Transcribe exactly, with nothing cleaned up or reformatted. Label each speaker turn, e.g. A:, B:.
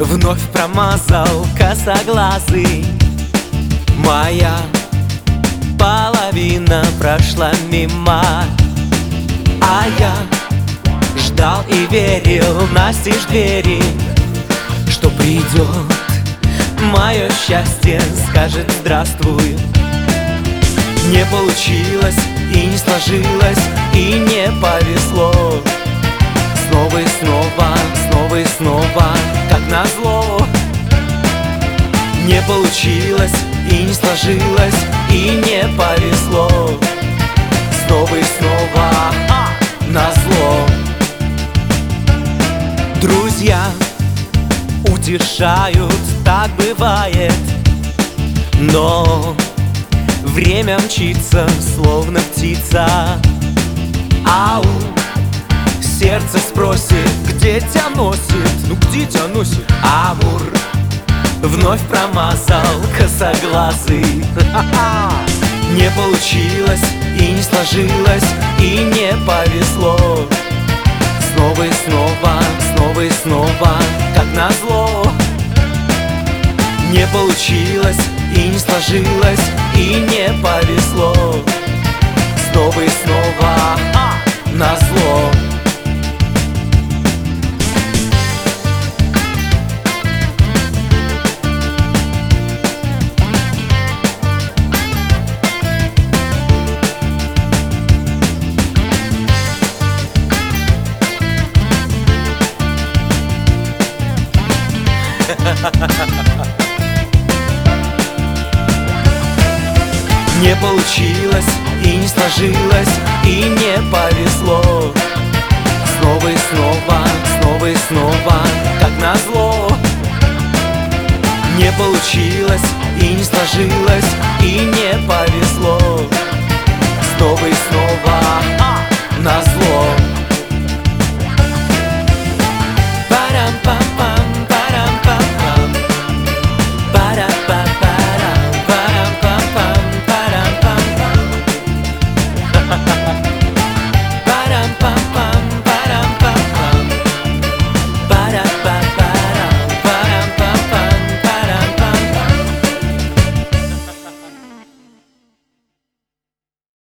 A: Вновь промазал косоглазый, моя половина прошла мимо. А я ждал и верил, настежь двери, что придет мое счастье, скажет здравствуй. Не получилось и не сложилось, и не повезло. Снова и снова, снова и снова, как назло. Не получилось и не сложилось, и не повезло. Снова и снова, а, назло. Друзья утешают, так бывает, но время мчится, словно птица. Ау, сердце спросит, где тебя носит? Ну где тебя носит? Амур вновь промазал косоглазый. Не получилось и не сложилось, и не повезло. Снова и снова, снова и снова, как назло. Не получилось и не сложилось, и не повезло. Снова и снова, а, назло. Не получилось и не сложилось, и не повезло. Снова и снова, снова и снова, как назло. Не получилось и не сложилось, и не повезло. Снова и снова, а, назло.